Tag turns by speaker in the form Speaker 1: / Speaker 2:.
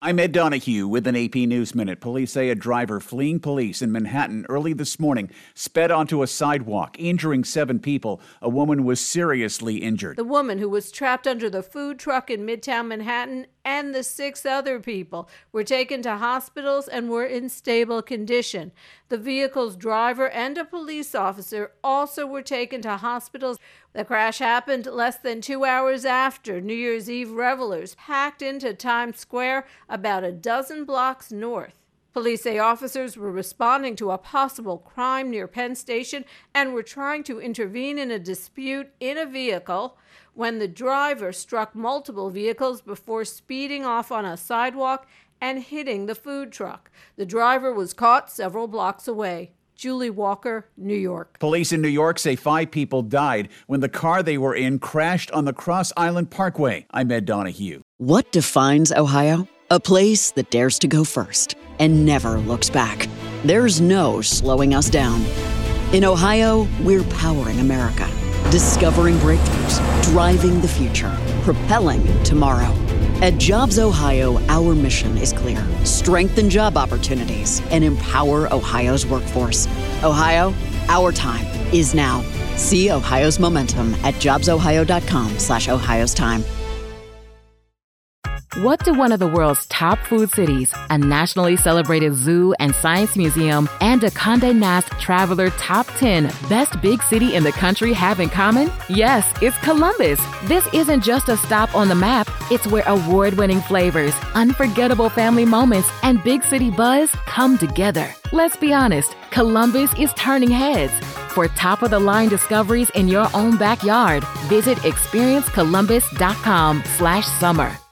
Speaker 1: I'm Ed Donahue with an AP News Minute. Police say a driver fleeing police in Manhattan early this morning sped onto a sidewalk, injuring 7 people. A woman was seriously injured.
Speaker 2: The woman who was trapped under the food truck in Midtown Manhattan and the 6 other people were taken to hospitals and were in stable condition. The vehicle's driver and a police officer also were taken to hospitals. The crash happened less than 2 hours after New Year's Eve revelers packed into Times Square about a dozen blocks north. Police say officers were responding to a possible crime near Penn Station and were trying to intervene in a dispute in a vehicle when the driver struck multiple vehicles before speeding off on a sidewalk and hitting the food truck. The driver was caught several blocks away. Julie Walker, New York.
Speaker 1: Police in New York say 5 people died when the car they were in crashed on the Cross Island Parkway. I'm Ed Donahue.
Speaker 3: What defines Ohio? A place that dares to go first and never looks back. There's no slowing us down. In Ohio, we're powering America, discovering breakthroughs, driving the future, propelling tomorrow. At Jobs Ohio, our mission is clear. Strengthen job opportunities and empower Ohio's workforce. Ohio, our time is now. See Ohio's momentum at jobsohio.com/Ohio's time.
Speaker 4: What do one of the world's top food cities, a nationally celebrated zoo and science museum, and a Condé Nast Traveler Top 10 Best Big City in the country have in common? Yes, it's Columbus. This isn't just a stop on the map. It's where award-winning flavors, unforgettable family moments, and big city buzz come together. Let's be honest, Columbus is turning heads. For top-of-the-line discoveries in your own backyard, visit experiencecolumbus.com/summer.